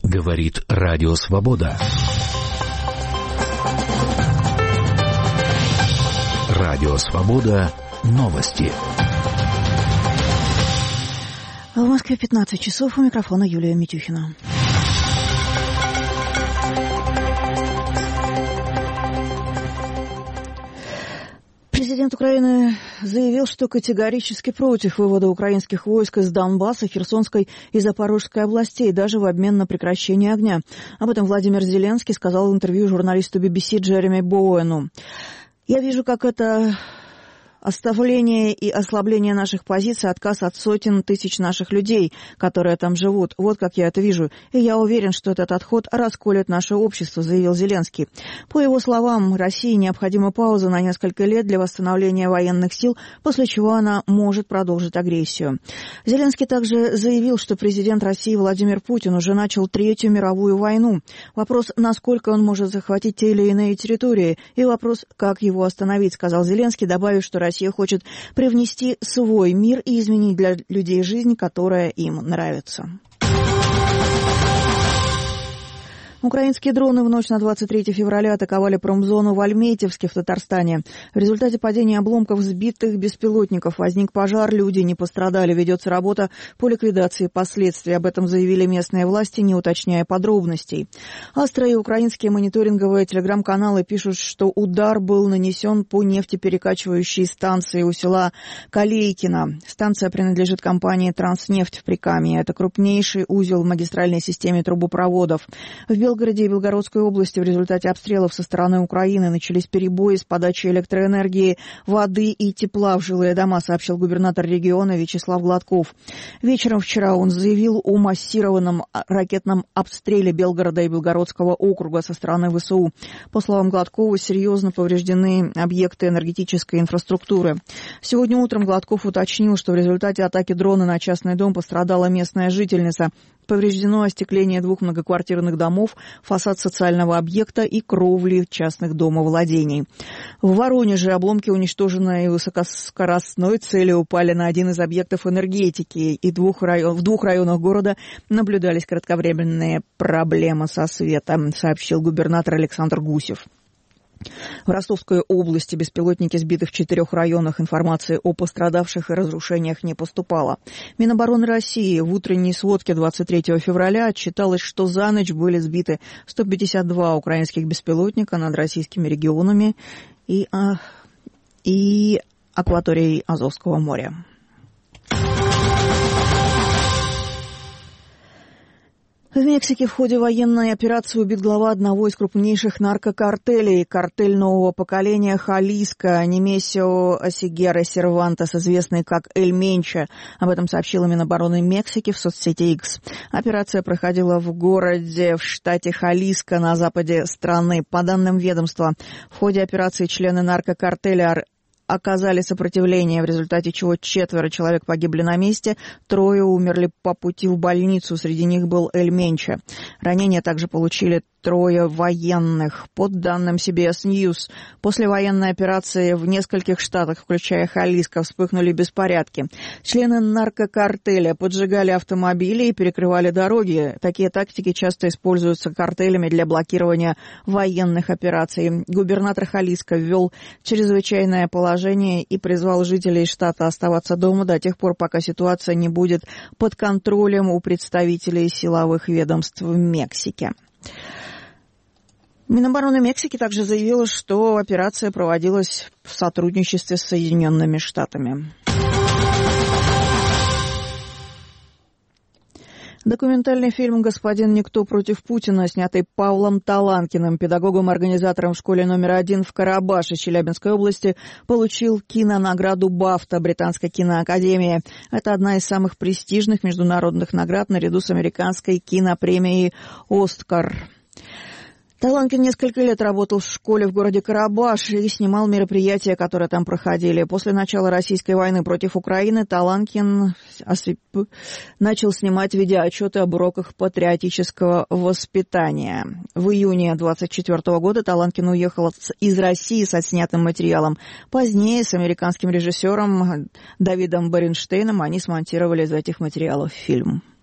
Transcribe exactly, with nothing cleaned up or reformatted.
Говорит Радио Свобода. Радио Свобода. Новости. В Москве пятнадцать часов. У микрофона Юлия Митюхина. Президент Украины заявил, что категорически против вывода украинских войск из Донбасса, Херсонской и Запорожской областей, даже в обмен на прекращение огня. Об этом Владимир Зеленский сказал в интервью журналисту би би си Джереми Боуэну. «Я вижу, как это оставление и ослабление наших позиций, отказ от сотен тысяч наших людей, которые там живут. Вот как я это вижу. И я уверен, что этот отход расколет наше общество», заявил Зеленский. По его словам, России необходима пауза на несколько лет для восстановления военных сил, после чего она может продолжить агрессию. Зеленский также заявил, что президент России Владимир Путин уже начал Третью мировую войну. Вопрос, насколько он может захватить те или иные территории, и вопрос, как его остановить, сказал Зеленский, добавив, что Россия Россия хочет привнести свой мир и изменить для людей жизнь, которая им нравится. Украинские дроны в ночь на двадцать третье февраля атаковали промзону в Альметьевске в Татарстане. В результате падения обломков сбитых беспилотников возник пожар, люди не пострадали. Ведется работа по ликвидации последствий. Об этом заявили местные власти, не уточняя подробностей. Астра и украинские мониторинговые телеграм-каналы пишут, что удар был нанесен по нефтеперекачивающей станции у села Калейкино. Станция принадлежит компании «Транснефть» в Прикамье. Это крупнейший узел в магистральной системе трубопроводов. В В Белгороде и Белгородской области в результате обстрелов со стороны Украины начались перебои с подачей электроэнергии, воды и тепла в жилые дома, сообщил губернатор региона Вячеслав Гладков. Вечером вчера он заявил о массированном ракетном обстреле Белгорода и Белгородского округа со стороны вэ эс у. По словам Гладкова, серьезно повреждены объекты энергетической инфраструктуры. Сегодня утром Гладков уточнил, что в результате атаки дрона на частный дом пострадала местная жительница. Повреждено остекление двух многоквартирных домов, фасад социального объекта и кровли частных домовладений. В Воронеже обломки уничтоженной высокоскоростной цели упали на один из объектов энергетики, и двух район, в двух районах города наблюдались кратковременные проблемы со светом, сообщил губернатор Александр Гусев. В Ростовской области беспилотники сбиты в четырех районах. Информации о пострадавших и разрушениях не поступало. Минобороны России в утренней сводке двадцать третьего февраля отчиталось, что за ночь были сбиты сто пятьдесят два украинских беспилотника над российскими регионами и, а, и акваторией Азовского моря. В Мексике в ходе военной операции убит глава одного из крупнейших наркокартелей, картель нового поколения Халиско, Немесио Осигера Сервантес, известный как Эль Менчо. Об этом сообщила Минобороны Мексики в соцсети X. Операция проходила в городе в штате Халиско на западе страны. По данным ведомства, в ходе операции члены наркокартеля оказали сопротивление, в результате чего четверо человек погибли на месте, трое умерли по пути в больницу, среди них был Эль Менчо. Ранения также получили трое военных. По данным си би эс News, после военной операции в нескольких штатах, включая Халиско, вспыхнули беспорядки. Члены наркокартеля поджигали автомобили и перекрывали дороги. Такие тактики часто используются картелями для блокирования военных операций. Губернатор Халиско ввел чрезвычайное положение и призвал жителей штата оставаться дома до тех пор, пока ситуация не будет под контролем у представителей силовых ведомств в Мексике. Минобороны Мексики также заявила, что операция проводилась в сотрудничестве с Соединенными Штатами. Документальный фильм «Господин Никто против Путина», снятый Павлом Таланкиным, педагогом-организатором в школе номер один в Карабаше Челябинской области, получил кинонаграду «Бафта» Британской киноакадемии. Это одна из самых престижных международных наград наряду с американской кинопремией «Оскар». Таланкин несколько лет работал в школе в городе Карабаш и снимал мероприятия, которые там проходили. После начала российской войны против Украины Таланкин освеп... начал снимать видеоотчеты об уроках патриотического воспитания. В июне двадцать четвёртого года Таланкин уехал из России с отснятым материалом. Позднее с американским режиссером Давидом Баренштейном они смонтировали из этих материалов фильм.